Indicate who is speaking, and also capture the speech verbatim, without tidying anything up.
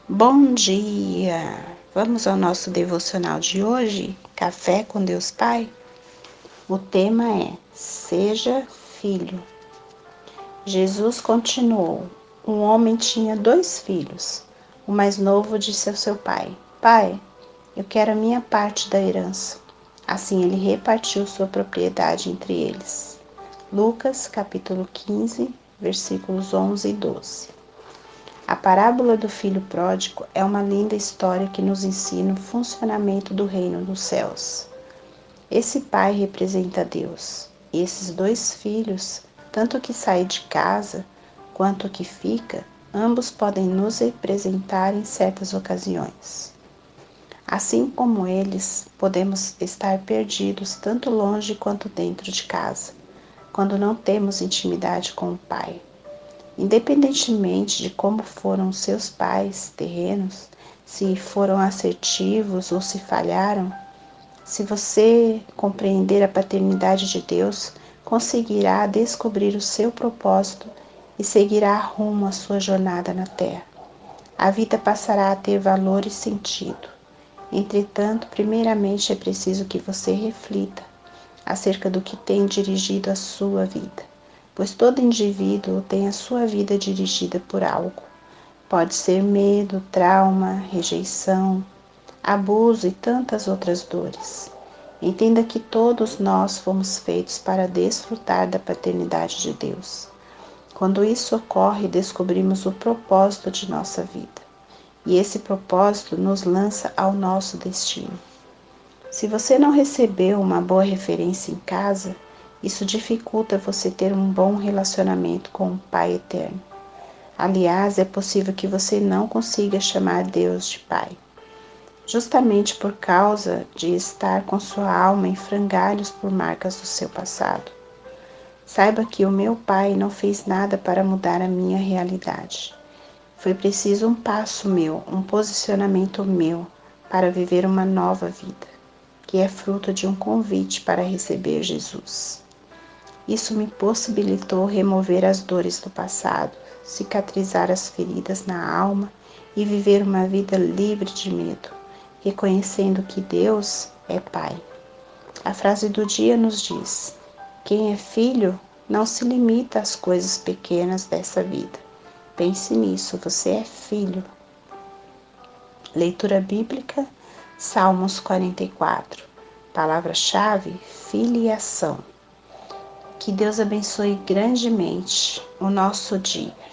Speaker 1: Bom dia! Vamos ao nosso devocional de hoje, Café com Deus Pai? O tema é Seja Filho. Jesus continuou: Um homem tinha dois filhos. O mais novo disse ao seu pai: Pai, eu quero a minha parte da herança. Assim ele repartiu sua propriedade entre eles. Lucas, capítulo quinze, versículos onze e doze. A parábola do filho pródigo é uma linda história que nos ensina o funcionamento do reino dos céus. Esse pai representa Deus. Esses dois filhos, tanto o que sai de casa quanto o que fica, ambos podem nos representar em certas ocasiões. Assim como eles, podemos estar perdidos tanto longe quanto dentro de casa, quando não temos intimidade com o Pai. Independentemente de como foram seus pais terrenos, se foram assertivos ou se falharam, se você compreender a paternidade de Deus, conseguirá descobrir o seu propósito e seguirá rumo à sua jornada na terra. A vida passará a ter valor e sentido. Entretanto, primeiramente é preciso que você reflita acerca do que tem dirigido a sua vida, pois todo indivíduo tem a sua vida dirigida por algo. Pode ser medo, trauma, rejeição, abuso e tantas outras dores. Entenda que todos nós fomos feitos para desfrutar da paternidade de Deus. Quando isso ocorre, descobrimos o propósito de nossa vida, e esse propósito nos lança ao nosso destino. Se você não recebeu uma boa referência em casa, isso dificulta você ter um bom relacionamento com o Pai Eterno. Aliás, é possível que você não consiga chamar Deus de Pai, justamente por causa de estar com sua alma em frangalhos por marcas do seu passado. Saiba que o meu Pai não fez nada para mudar a minha realidade. Foi preciso um passo meu, um posicionamento meu, para viver uma nova vida, que é fruto de um convite para receber Jesus. Isso me possibilitou remover as dores do passado, cicatrizar as feridas na alma e viver uma vida livre de medo, reconhecendo que Deus é Pai. A frase do dia nos diz: quem é filho não se limita às coisas pequenas dessa vida. Pense nisso, você é filho. Leitura bíblica, Salmos quarenta e quatro. Palavra-chave, filiação. Que Deus abençoe grandemente o nosso dia.